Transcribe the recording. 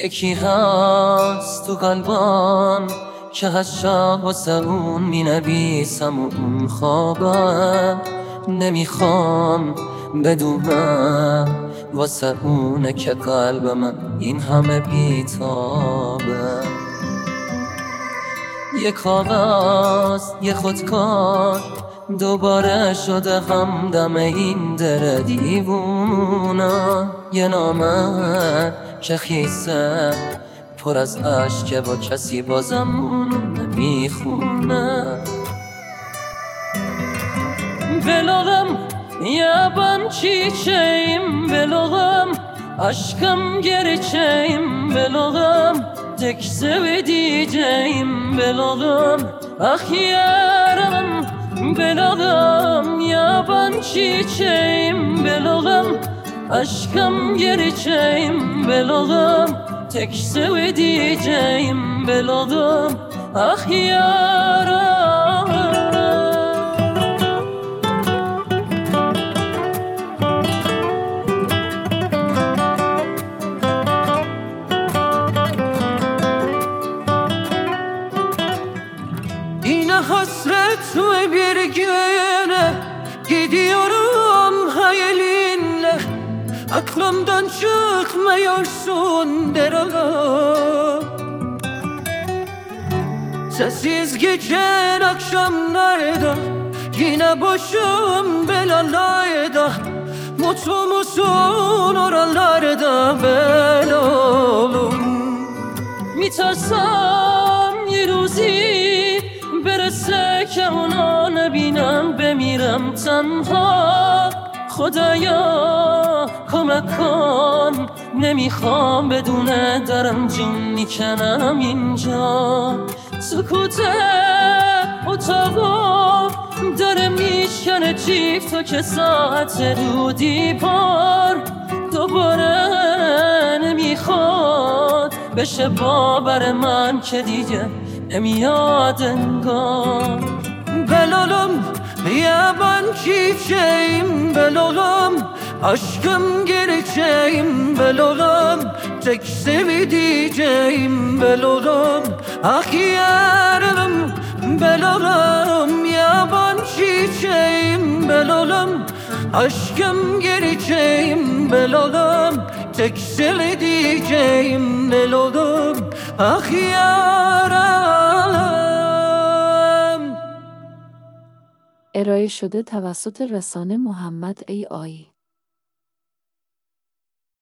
یکی هست تو قلبم که از شب واسه اون می نویسم و اون خوابم نمیخوام بدونم واسه اونه که قلب من این همه بیتابه. یه کاغذ یه خودکار دوباره شده همدم این در دیوونه، یه نامه که خیسه پر از عشقه با کسی بازم اونو نمیخونه. بلغم یابان çiçeğim belogam aşkım gerçeğim belogam tek sevdiceğim belogam ah yaram belogam yaban çiçeğim belogam aşkım gerçeğim belogam tek sevdiceğim belogam ah yaram. Hasret ve bir güne gidiyorum hayalinle, aklımdan çıkmıyorsun derala. Sessiz geçen akşamlarda yine başım belalarda, mutlu musun oralarda belalım. میترسم یه روزی برسه که اونا نبینم بمیرم تنها. خدایا کمک کن نمیخوام بدونه دارم جون میکنم اینجا. سکوت اتاقا داره میشکنه جیف تا که ساعت رو دیوار دوباره نمیخواد بشه باور من که دیگه نمیاد انگار. Belalım yaban çiçeğim belalım aşkım gerçeğim belalım tek sevdiceğim belalım ah yarım belalım yaban çiçeğim belalım aşkım gerçeğim belalım tek sevdiceğim belalım ah yaram. ارائه شده توسط رسانه محمد ای آی